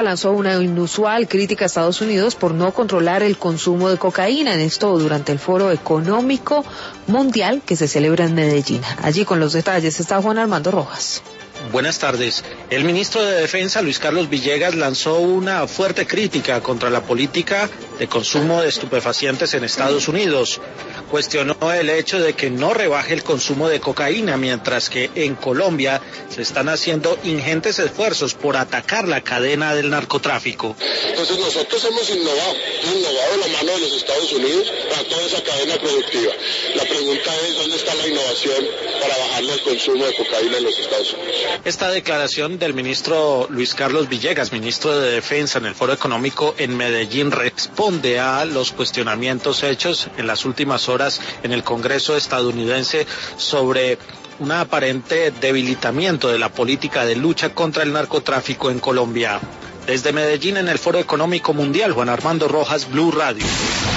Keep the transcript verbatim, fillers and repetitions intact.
lanzó una inusual crítica a Estados Unidos por no controlar el consumo de cocaína, en esto durante el Foro Económico Mundial que se celebra en Medellín. Allí con los detalles está Juan Armando Rojas. Buenas tardes. El ministro de Defensa, Luis Carlos Villegas, lanzó una fuerte crítica contra la política de consumo de estupefacientes en Estados Unidos. Cuestionó el hecho de que no rebaje el consumo de cocaína, mientras que en Colombia se están haciendo ingentes esfuerzos por atacar la cadena del narcotráfico. Entonces nosotros hemos innovado, hemos innovado la mano de los Estados Unidos para toda esa cadena productiva. La pregunta es, ¿dónde está la innovación para bajarle el consumo de cocaína en los Estados Unidos? Esta declaración del ministro Luis Carlos Villegas, ministro de Defensa en el Foro Económico en Medellín, responde a los cuestionamientos hechos en las últimas horas en el Congreso estadounidense sobre un aparente debilitamiento de la política de lucha contra el narcotráfico en Colombia. Desde Medellín, en el Foro Económico Mundial, Juan Armando Rojas, Blue Radio.